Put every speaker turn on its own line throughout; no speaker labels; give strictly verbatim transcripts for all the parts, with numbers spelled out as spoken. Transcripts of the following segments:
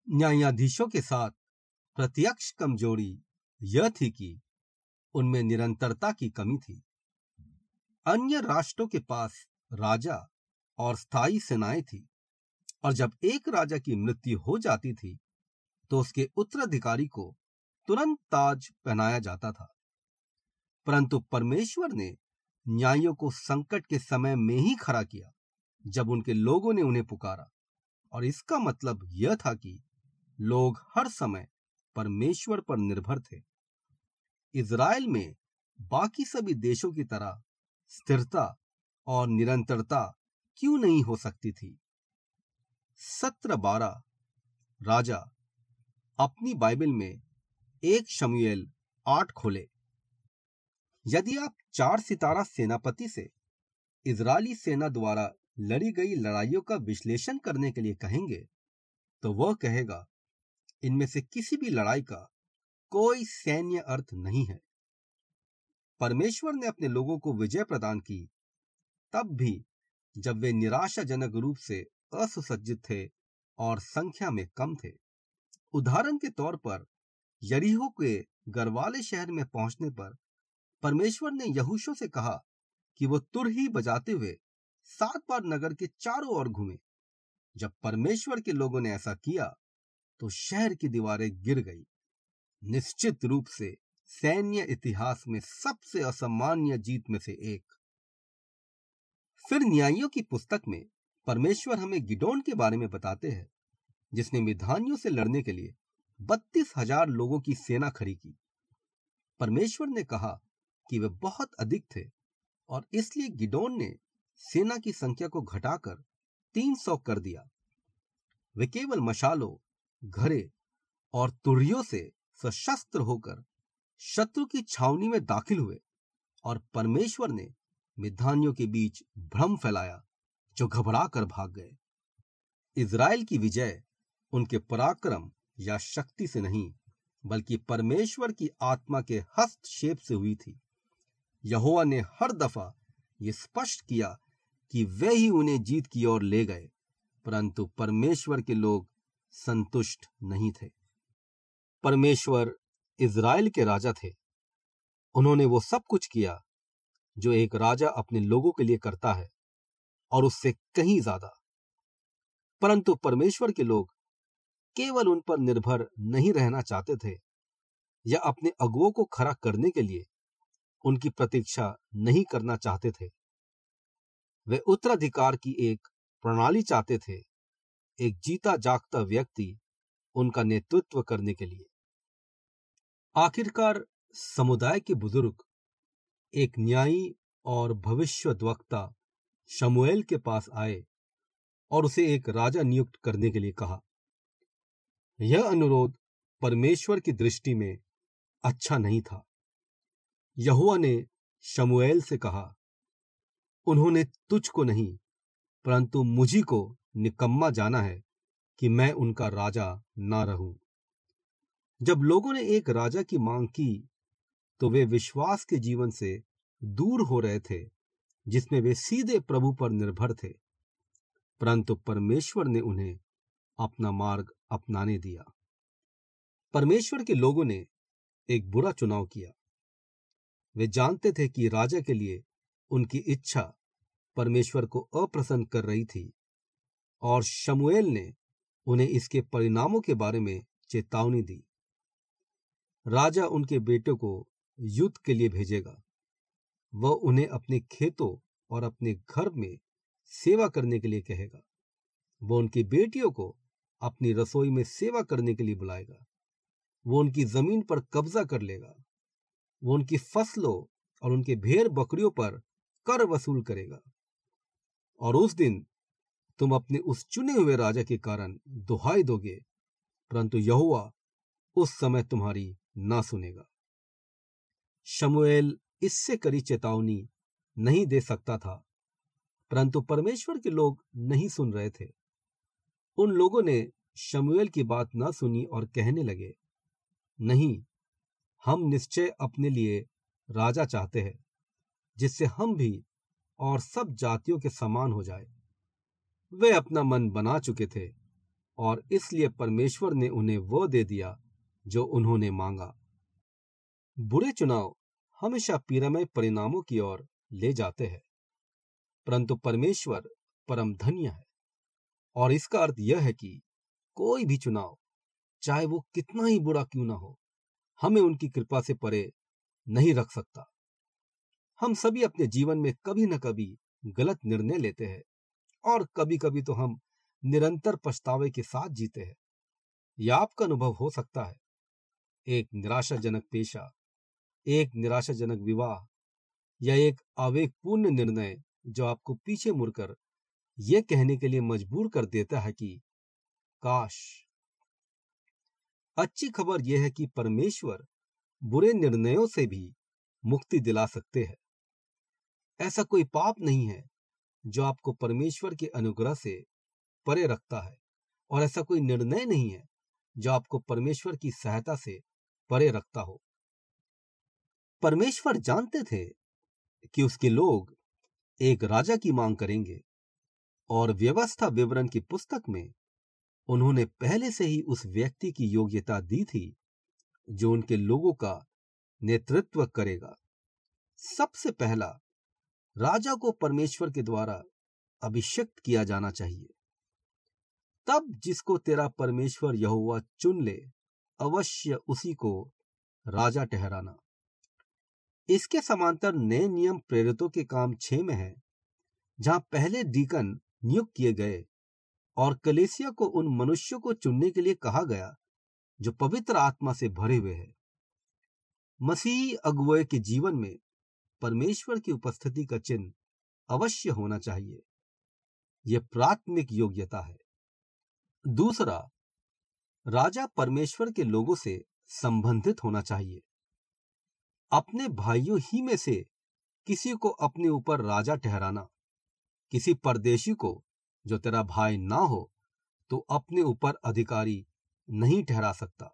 न्यायाधीशों के साथ प्रत्यक्ष कमजोरी यह थी कि उनमें निरंतरता की कमी थी। अन्य राष्ट्रों के पास राजा और स्थायी सेनाएं थी, और जब एक राजा की मृत्यु हो जाती थी तो उसके उत्तराधिकारी को तुरंत ताज पहनाया जाता था। परंतु परमेश्वर ने न्यायों को संकट के समय में ही खड़ा किया, जब उनके लोगों ने उन्हें पुकारा, और इसका मतलब यह था कि लोग हर समय परमेश्वर पर निर्भर थे। इज़राइल में बाकी सभी देशों की तरह स्थिरता और निरंतरता क्यों नहीं हो सकती थी? सत्र बारह राजा अपनी बाइबल में एक शमूएल आठ खोले। यदि आप चार सितारा सेनापति से इजरायली सेना द्वारा लड़ी गई लड़ाइयों का विश्लेषण करने के लिए कहेंगे, तो वह कहेगा, इनमें से किसी भी लड़ाई का कोई सैन्य अर्थ नहीं है। परमेश्वर ने अपने लोगों को विजय प्रदान की, तब भी जब वे निराशाजनक रूप से असुसज्जित थे और संख्या में कम थे। उदाहरण के तौर पर यरीहो के गरवाले शहर में पहुंचने पर परमेश्वर ने यहोशू से कहा कि वो तुरही बजाते हुए सात बार नगर के चारों ओर घूमे। जब परमेश्वर के लोगों ने ऐसा किया तो शहर की दीवारें गिर गई। निश्चित रूप से सैन्य इतिहास में सबसे असामान्य जीत में से एक। फिर न्यायियों की पुस्तक में परमेश्वर हमें गिदोन के बारे में बताते हैं, जिसने मिद्यानियों से लड़ने के लिए बत्तीस हजार लोगों की सेना खड़ी की। परमेश्वर ने कहा कि वे बहुत अधिक थे, और इसलिए गिदोन ने सेना की संख्या को घटाकर तीन सौ कर दिया। वे केवल मशालों, घरे और तुरहियों से सशस्त्र होकर शत्रु की छावनी में दाखिल हुए, और परमेश्वर ने मिद्यानियों के बीच भ्रम फैलाया, जो घबरा कर भाग गए। इज़राइल की विजय उनके पराक्रम या शक्ति से नहीं, बल्कि परमेश्वर की आत्मा के हस्तक्षेप से हुई थी। यहोवा ने हर दफा ये स्पष्ट किया कि वे ही उन्हें जीत की ओर ले गए, परंतु परमेश्वर के लोग संतुष्ट नहीं थे। परमेश्वर इज़राइल के राजा थे। उन्होंने वो सब कुछ किया जो एक राजा अपने लोगों के लिए करता है, और उससे कहीं ज्यादा। परंतु परमेश्वर के लोग केवल उन पर निर्भर नहीं रहना चाहते थे, या अपने अगुओं को खड़ा करने के लिए उनकी प्रतीक्षा नहीं करना चाहते थे। वे उत्तराधिकार की एक प्रणाली चाहते थे, एक जीता जागता व्यक्ति उनका नेतृत्व करने के लिए। आखिरकार समुदाय के बुजुर्ग एक न्यायी और भविष्यद्वक्ता शमूएल के पास आए और उसे एक राजा नियुक्त करने के लिए कहा। यह अनुरोध परमेश्वर की दृष्टि में अच्छा नहीं था। यहोवा ने शमूएल से कहा, उन्होंने तुझको नहीं परंतु मुझी को निकम्मा जाना है कि मैं उनका राजा ना रहूं। जब लोगों ने एक राजा की मांग की तो वे विश्वास के जीवन से दूर हो रहे थे, जिसमें वे सीधे प्रभु पर निर्भर थे। परंतु परमेश्वर ने उन्हें अपना मार्ग अपनाने दिया। परमेश्वर के लोगों ने एक बुरा चुनाव किया। वे जानते थे कि राजा के लिए उनकी इच्छा परमेश्वर को अप्रसन्न कर रही थी, और शमूएल ने उन्हें इसके परिणामों के बारे में चेतावनी दी। राजा उनके बेटों को युद्ध के लिए भेजेगा। वह उन्हें अपने खेतों और अपने घर में सेवा करने के लिए कहेगा। वह उनकी बेटियों को अपनी रसोई में सेवा करने के लिए बुलाएगा। वो उनकी जमीन पर कब्जा कर लेगा। वो उनकी फसलों और उनके भेड़ बकरियों पर कर वसूल करेगा। और उस दिन तुम अपने उस चुने हुए राजा के कारण दुहाई दोगे, परंतु यहोवा उस समय तुम्हारी ना सुनेगा। शमूएल इससे कड़ी चेतावनी नहीं दे सकता था, परंतु परमेश्वर के लोग नहीं सुन रहे थे। उन लोगों ने शमूएल की बात ना सुनी और कहने लगे, नहीं, हम निश्चय अपने लिए राजा चाहते हैं, जिससे हम भी और सब जातियों के समान हो जाए। वे अपना मन बना चुके थे और इसलिए परमेश्वर ने उन्हें वो दे दिया जो उन्होंने मांगा। बुरे चुनाव हमेशा पीड़ामय परिणामों की ओर ले जाते हैं, परंतु परमेश्वर परम धन्य है, और इसका अर्थ यह है कि कोई भी चुनाव, चाहे वो कितना ही बुरा क्यों ना हो, हमें उनकी कृपा से परे नहीं रख सकता। हम सभी अपने जीवन में कभी न कभी गलत निर्णय लेते हैं, और कभी कभी तो हम निरंतर पछतावे के साथ जीते हैं। यह आपका अनुभव हो सकता है। एक निराशाजनक पेशा, एक निराशाजनक विवाह, या एक आवेगपूर्ण निर्णय जो आपको पीछे मुड़कर यह कहने के लिए मजबूर कर देता है कि काश। अच्छी खबर यह है कि परमेश्वर बुरे निर्णयों से भी मुक्ति दिला सकते हैं। ऐसा कोई पाप नहीं है जो आपको परमेश्वर के अनुग्रह से परे रखता है, और ऐसा कोई निर्णय नहीं है जो आपको परमेश्वर की सहायता से परे रखता हो। परमेश्वर जानते थे कि उसके लोग एक राजा की मांग करेंगे, और व्यवस्था विवरण की पुस्तक में उन्होंने पहले से ही उस व्यक्ति की योग्यता दी थी जो उनके लोगों का नेतृत्व करेगा। सबसे पहला, राजा को परमेश्वर के द्वारा अभिषिक्त किया जाना चाहिए। तब जिसको तेरा परमेश्वर यहोवा चुन ले, अवश्य उसी को राजा ठहराना। इसके समांतर नए नियम प्रेरितों के काम छह में है, जहां पहले डीकन नियुक्त किए गए और कलीसिया को उन मनुष्यों को चुनने के लिए कहा गया जो पवित्र आत्मा से भरे हुए हैं। मसीही अगुवे के जीवन में परमेश्वर की उपस्थिति का चिन्ह अवश्य होना चाहिए। यह प्राथमिक योग्यता है। दूसरा, राजा परमेश्वर के लोगों से संबंधित होना चाहिए। अपने भाइयों ही में से किसी को अपने ऊपर राजा ठहराना, किसी परदेशी को जो तेरा भाई ना हो तो अपने ऊपर अधिकारी नहीं ठहरा सकता।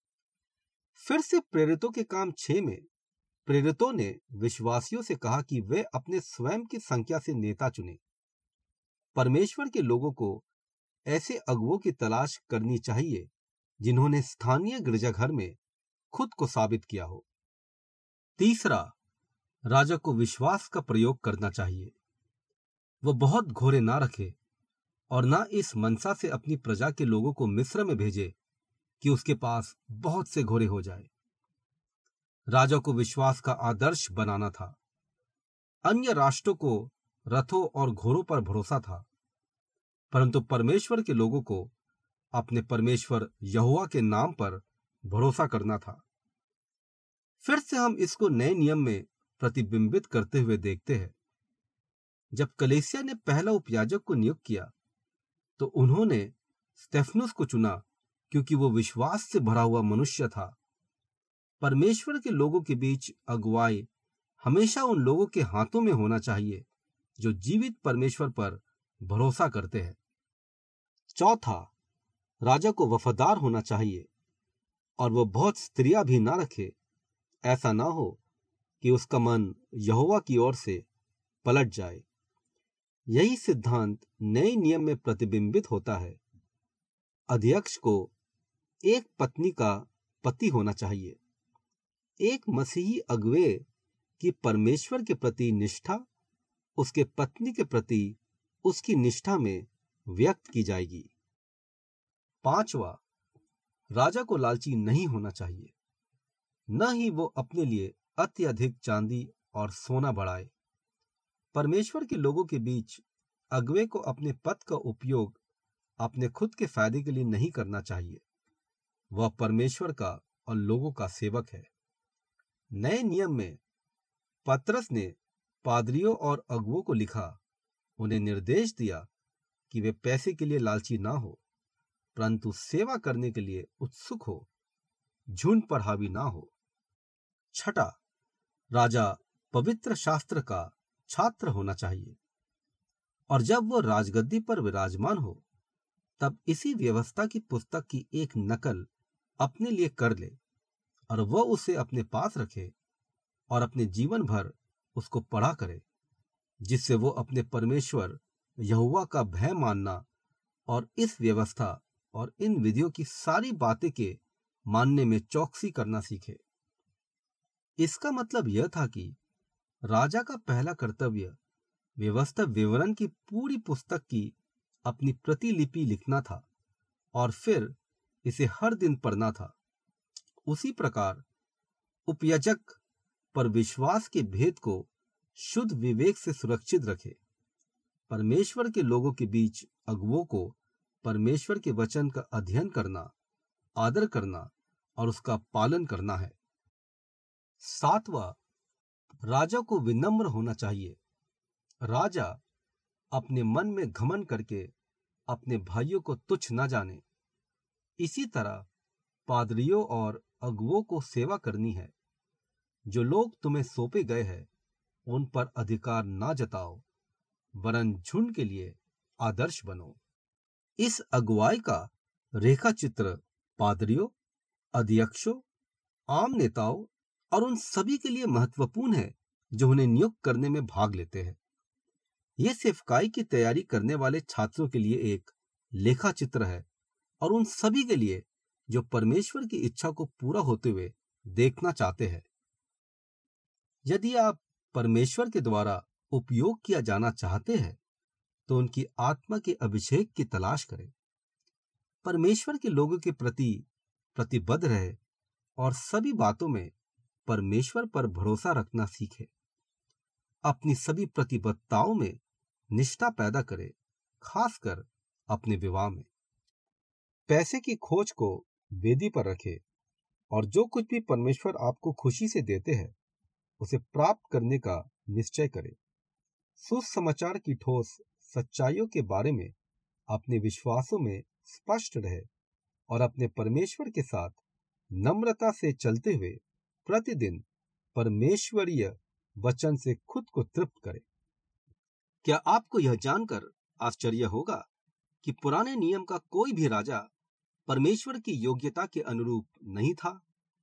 फिर से प्रेरितों के काम छह में प्रेरितों ने विश्वासियों से कहा कि वे अपने स्वयं की संख्या से नेता चुने। परमेश्वर के लोगों को ऐसे अगुवों की तलाश करनी चाहिए जिन्होंने स्थानीय गिरजाघर में खुद को साबित किया हो। तीसरा, राजा को विश्वास का प्रयोग करना चाहिए। वह बहुत घोड़े ना रखे और ना इस मनसा से अपनी प्रजा के लोगों को मिस्र में भेजे कि उसके पास बहुत से घोड़े हो जाए। राजा को विश्वास का आदर्श बनाना था। अन्य राष्ट्रों को रथों और घोड़ों पर भरोसा था, परंतु परमेश्वर के लोगों को अपने परमेश्वर यहोवा के नाम पर भरोसा करना था। फिर से हम इसको नए नियम में प्रतिबिंबित करते हुए देखते हैं। जब कलीसिया ने पहला उपयाजक को नियुक्त किया तो उन्होंने स्तेफनुस को चुना, क्योंकि वो विश्वास से भरा हुआ मनुष्य था। परमेश्वर के लोगों के बीच अगुवाई हमेशा उन लोगों के हाथों में होना चाहिए जो जीवित परमेश्वर पर भरोसा करते हैं। चौथा, राजा को वफादार होना चाहिए और वो बहुत स्त्रियां भी ना रखे। ऐसा ना हो कि उसका मन यहोवा की ओर से पलट जाए। यही सिद्धांत नए नियम में प्रतिबिंबित होता है। अध्यक्ष को एक पत्नी का पति होना चाहिए। एक मसीही अगुवे की परमेश्वर के प्रति निष्ठा उसके पत्नी के प्रति उसकी निष्ठा में व्यक्त की जाएगी। पांचवा, राजा को लालची नहीं होना चाहिए, न ही वो अपने लिए अत्यधिक चांदी और सोना बढ़ाए। परमेश्वर के लोगों के बीच अगुवे को अपने पद का उपयोग अपने खुद के फायदे के लिए नहीं करना चाहिए। वह परमेश्वर का और लोगों का सेवक है। नए नियम में पतरस ने पादरियों और अगुवों को लिखा, उन्हें निर्देश दिया कि वे पैसे के लिए लालची ना हो, परंतु सेवा करने के लिए उत्सुक हो, झुंड पर हावी ना हो। छठा, राजा पवित्र शास्त्र का छात्र होना चाहिए, और जब वो राजगद्दी पर विराजमान हो तब इसी व्यवस्था की पुस्तक की एक नकल अपने लिए कर ले और वह उसे अपने पास रखे और अपने जीवन भर उसको पढ़ा करे, जिससे वो अपने परमेश्वर यहोवा का भय मानना और इस व्यवस्था और इन विधियों की सारी बातें के मानने में चौकसी करना सीखे। इसका मतलब यह था कि राजा का पहला कर्तव्य व्यवस्था विवरण की पूरी पुस्तक की अपनी प्रतिलिपि लिखना था और फिर इसे हर दिन पढ़ना था। उसी प्रकार उपयाजक पर विश्वास के भेद को शुद्ध विवेक से सुरक्षित रखे। परमेश्वर के लोगों के बीच अगुवों को परमेश्वर के वचन का अध्ययन करना, आदर करना और उसका पालन करना है। सातवां, राजा को विनम्र होना चाहिए। राजा अपने मन में घमंड करके अपने भाइयों को तुच्छ न जाने। इसी तरह पादरियों और अगुवों को सेवा करनी है। जो लोग तुम्हें सौंपे गए हैं उन पर अधिकार ना जताओ, वरन झुंड के लिए आदर्श बनो। इस अगुवाई का रेखा चित्र पादरियों, अध्यक्षों, आम नेताओं और उन सभी के लिए महत्वपूर्ण है जो उन्हें नियुक्त करने में भाग लेते हैं। यह सेवकाई की तैयारी करने वाले छात्रों के लिए एक लेखा चित्र है और उन सभी के लिए जो परमेश्वर की इच्छा को पूरा होते हुए देखना चाहते हैं। यदि आप परमेश्वर के द्वारा उपयोग किया जाना चाहते हैं तो उनकी आत्मा के अभिषेक की तलाश करें। परमेश्वर के लोगों के प्रति प्रतिबद्ध रहे और सभी बातों में परमेश्वर पर भरोसा रखना सीखे। अपनी सभी प्रतिबद्धताओं में निष्ठा पैदा करे, खासकर अपने विवाह में। पैसे की खोज को वेदी पर रखे और जो कुछ भी परमेश्वर आपको खुशी से देते हैं उसे प्राप्त करने का निश्चय करे। सुसमाचार की ठोस सच्चाइयों के बारे में अपने विश्वासों में स्पष्ट रहे और अपने परमेश्वर के साथ नम्रता से चलते हुए प्रतिदिन परमेश्वरीय वचन से खुद को तृप्त करे। क्या आपको यह जानकर आश्चर्य होगा कि पुराने नियम का कोई भी राजा परमेश्वर की योग्यता के अनुरूप नहीं था।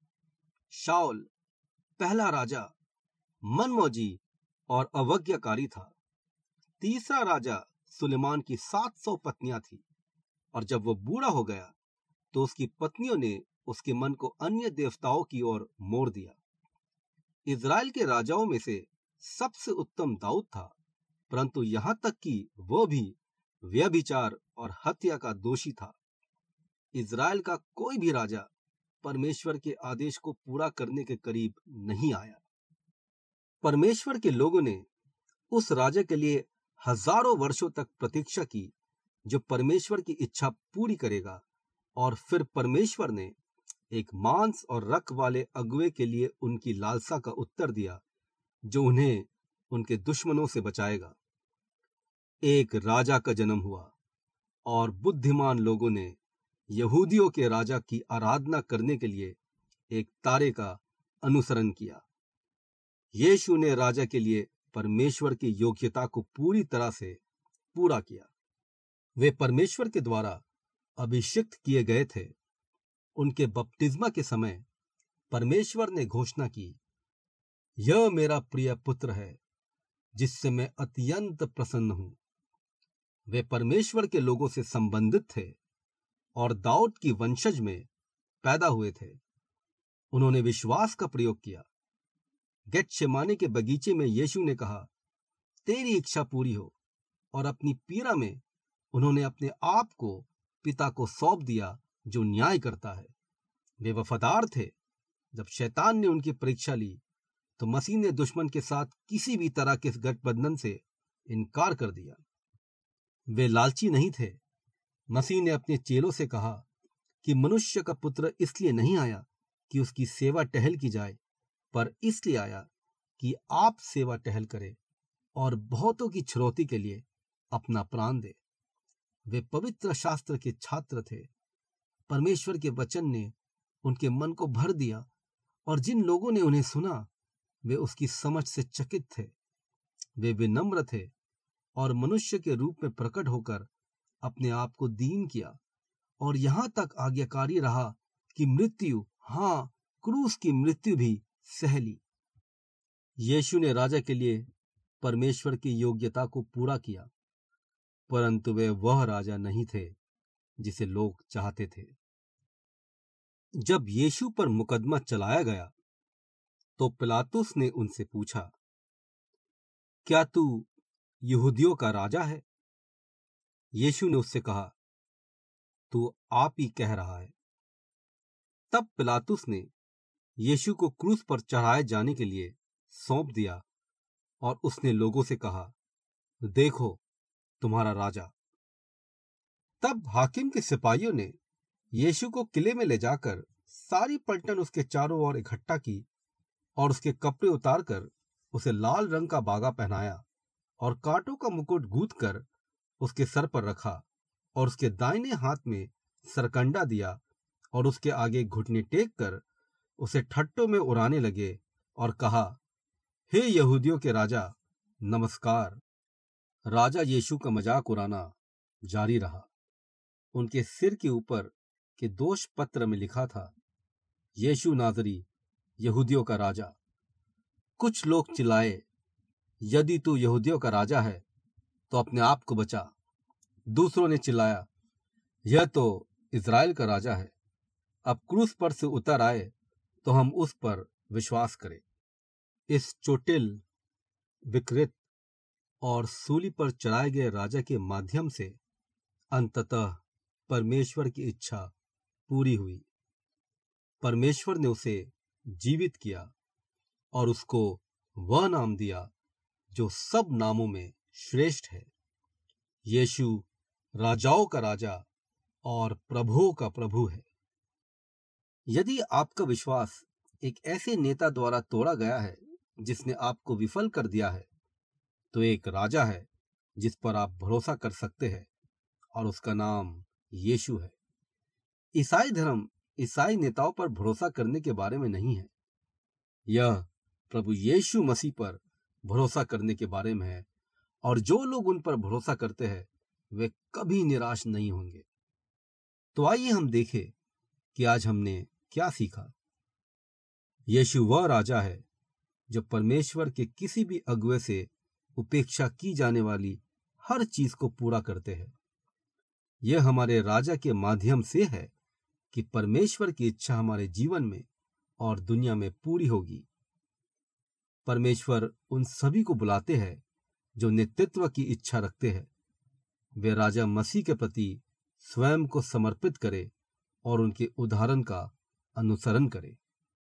शाऊल पहला राजा मनमौजी और अवज्ञाकारी था। तीसरा राजा सुलेमान की सात सौ पत्नियां थी और जब वो बूढ़ा हो गया तो उसकी पत्नियों ने उसके मन को अन्य देवताओं की ओर मोड़ दिया। इज़राइल के राजाओं में से सबसे उत्तम दाऊद था, परंतु यहां तक कि वो भी व्यभिचार और हत्या का दोषी था। इज़राइल का कोई भी राजा परमेश्वर के आदेश को पूरा करने के करीब नहीं आया। परमेश्वर के लोगों ने उस राजा के लिए हजारों वर्षों तक प्रतीक्षा की जो परमेश्वर की इच्छा पूरी करेगा, और फिर परमेश्वर ने एक मांस और रक्त वाले अगुवे के लिए उनकी लालसा का उत्तर दिया जो उन्हें उनके दुश्मनों से बचाएगा। एक राजा का जन्म हुआ और बुद्धिमान लोगों ने यहूदियों के राजा की आराधना करने के लिए एक तारे का अनुसरण किया। यीशु ने राजा के लिए परमेश्वर की योग्यता को पूरी तरह से पूरा किया। वे परमेश्वर के द्वारा अभिषिक्त किए गए थे। उनके बपतिस्मा के समय परमेश्वर ने घोषणा की, यह मेरा प्रिय पुत्र है जिससे मैं अत्यंत प्रसन्न हूं। वे परमेश्वर के लोगों से संबंधित थे और दाऊद की वंशज में पैदा हुए थे। उन्होंने विश्वास का प्रयोग किया। गेतशेमाने के बगीचे में यीशु ने कहा, तेरी इच्छा पूरी हो, और अपनी पीड़ा में उन्होंने अपने आप को पिता को सौंप दिया जो न्याय करता है। वे वफादार थे। जब शैतान ने उनकी परीक्षा ली तो मसीह ने दुश्मन के साथ किसी भी तरह के गठबंधन से इनकार कर दिया। वे लालची नहीं थे। मसीह ने अपने चेलों से कहा कि मनुष्य का पुत्र इसलिए नहीं आया कि उसकी सेवा टहल की जाए, पर इसलिए आया कि आप सेवा टहल करें और बहुतों की छुड़ौती के लिए अपना प्राण दे। वे पवित्र शास्त्र के छात्र थे। परमेश्वर के वचन ने उनके मन को भर दिया और जिन लोगों ने उन्हें सुना वे उसकी समझ से चकित थे। वे विनम्र थे और मनुष्य के रूप में प्रकट होकर अपने आप को दीन किया और यहां तक आज्ञाकारी रहा कि मृत्यु, हां क्रूस की मृत्यु भी सह ली। यीशु ने राजा के लिए परमेश्वर की योग्यता को पूरा किया, परंतु वे वह राजा नहीं थे जिसे लोग चाहते थे। जब यीशु पर मुकदमा चलाया गया तो पिलातुस ने उनसे पूछा, क्या तू यहूदियों का राजा है? यीशु ने उससे कहा, तू आप ही कह रहा है। तब पिलातुस ने यीशु को क्रूस पर चढ़ाए जाने के लिए सौंप दिया और उसने लोगों से कहा, देखो तुम्हारा राजा। तब हाकिम के सिपाहियों ने यीशु को किले में ले जाकर सारी पलटन उसके चारों ओर इकट्ठा की और उसके कपड़े उतारकर उसे लाल रंग का बागा पहनाया और कांटों का मुकुट गूंथ कर उसके सर पर रखा और उसके दाहिने हाथ में सरकंडा दिया और उसके आगे घुटने टेक कर उसे ठट्टों में उड़ाने लगे और कहा, हे यहूदियों के राजा, नमस्कार। राजा यीशु का मजाक उड़ाना जारी रहा। उनके सिर के ऊपर के दोष पत्र में लिखा था, यीशु नाजरी, यहूदियों का राजा। कुछ लोग चिल्लाए, यदि तू यहूदियों का राजा है तो अपने आप को बचा। दूसरों ने चिल्लाया, यह तो इज़राइल का राजा है। अब क्रूस पर से उतर आए तो हम उस पर विश्वास करें। इस चोटिल, विकृत और सूली पर चढ़ाए गए राजा के माध्यम से अंततः परमेश्वर की इच्छा पूरी हुई। परमेश्वर ने उसे जीवित किया और उसको वह नाम दिया जो सब नामों में श्रेष्ठ है। यीशु राजाओं का राजा और प्रभुओं का प्रभु है। यदि आपका विश्वास एक ऐसे नेता द्वारा तोड़ा गया है जिसने आपको विफल कर दिया है, तो एक राजा है जिस पर आप भरोसा कर सकते हैं और उसका नाम यीशु है। ईसाई धर्म ईसाई नेताओं पर भरोसा करने के बारे में नहीं है, यह प्रभु यीशु मसीह पर भरोसा करने के बारे में है, और जो लोग उन पर भरोसा करते हैं वे कभी निराश नहीं होंगे। तो आइए हम देखें कि आज हमने क्या सीखा। यीशु वह राजा है जो परमेश्वर के किसी भी अगुवे से उपेक्षा की जाने वाली हर चीज को पूरा करते हैं। यह हमारे राजा के माध्यम से है कि परमेश्वर की इच्छा हमारे जीवन में और दुनिया में पूरी होगी। परमेश्वर उन सभी को बुलाते हैं जो नेतृत्व की इच्छा रखते हैं। वे राजा मसीह के प्रति स्वयं को समर्पित करें और उनके उदाहरण का अनुसरण करें।